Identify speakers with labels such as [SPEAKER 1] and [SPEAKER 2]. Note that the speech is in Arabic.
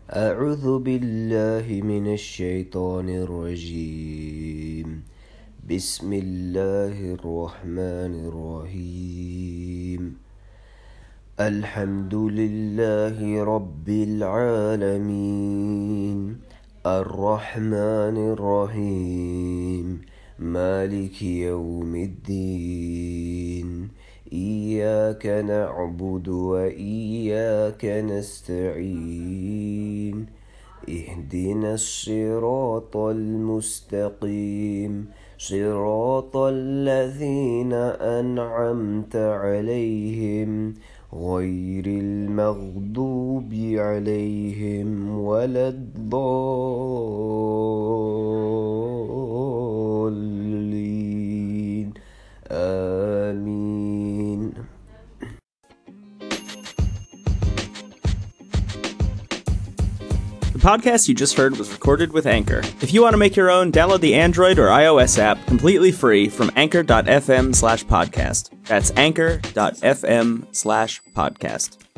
[SPEAKER 1] أعوذ بالله من الشيطان الرجيم. بسم الله الرحمن الرحيم. الحمد لله رب العالمين، الرحمن الرحيم، مالك يوم الدين. إياك نعبد وإياك نستعين. اهدنا الصراط المستقيم، صراط الذين أنعمت عليهم غير المغضوب عليهم ولا الضالين. آمين.
[SPEAKER 2] The podcast you just heard was recorded with Anchor. If you want to make your own, download the Android or iOS app completely free from anchor.fm/podcast. That's anchor.fm/podcast.